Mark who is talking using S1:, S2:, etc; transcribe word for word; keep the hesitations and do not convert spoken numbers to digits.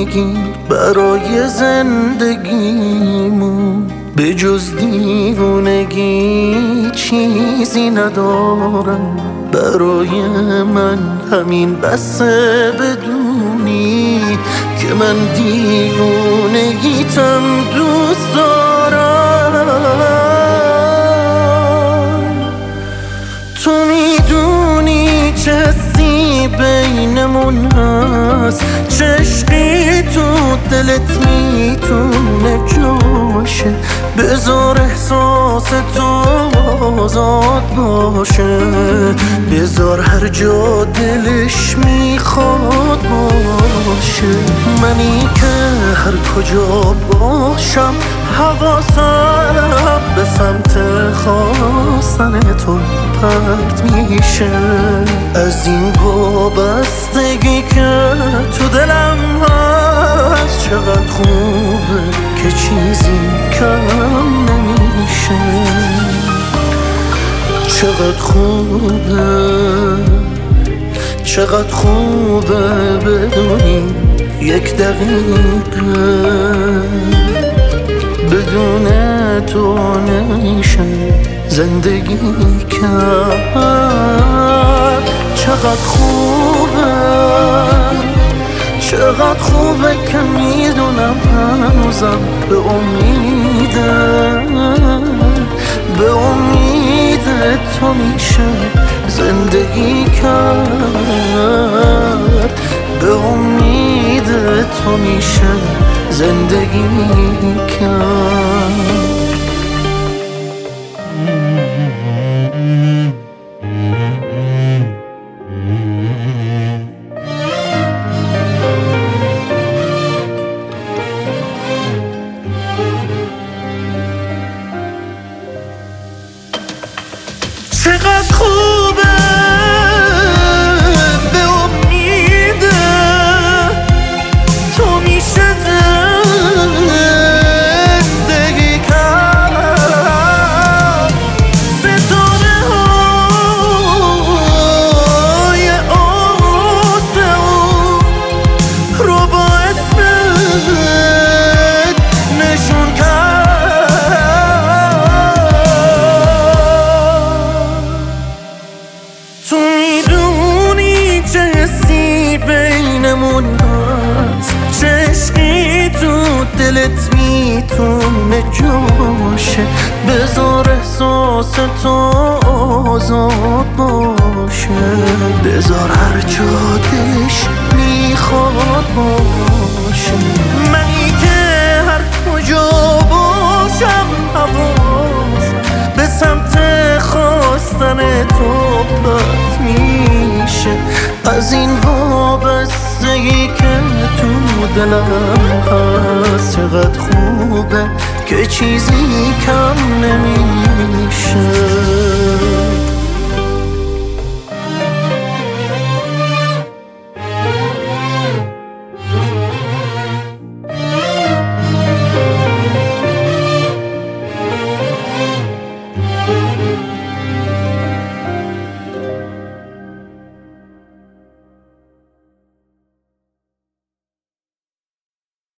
S1: میگی برای زندگیمون به جز دیوونگی چیزی ندارم. برای من همین بسه بدونی که من دیوونگیتم دوست دارم. تو میدونی چه حسی بینمون هست، چه عشقی تو دلت میتونه جاشه. بذار احساس تو آزاد باشه، بذار هر جا دلش میخواد باشه. منی که هر کجا باشم حواسم به سمت خواستن تو پرت میشه. از این وابستگی که تو دلم هست چقدر خوبه که چیزی کم نمیشه. چقدر خوبه، چقدر خوبه بدونی یک دقیقه بدون تو نمیشه زندگی کرد. چقدر خوبه، چقدر خوبه که میدونم هنوزم به امیده، به امید تو میشه زندگی کرد. به امید تو میشه زندگی کرد. چقدر خوبه به امید تو میشه زندگی کرد. ستاره های آسمون رو با اسمت نشون تو میدونی چه حسی بینمون هست، چه عشقی تو دلت میتونه جاشه. بذار احساس تو آزاد باشه، بذار هر جا دلش میخواد باشه. منی که هر کجا باشم حواس به سمت خواستن تو پرت میشه. از این وابستگی که تو دلم هست چقدر خوبه که چیزی کم نمیشه.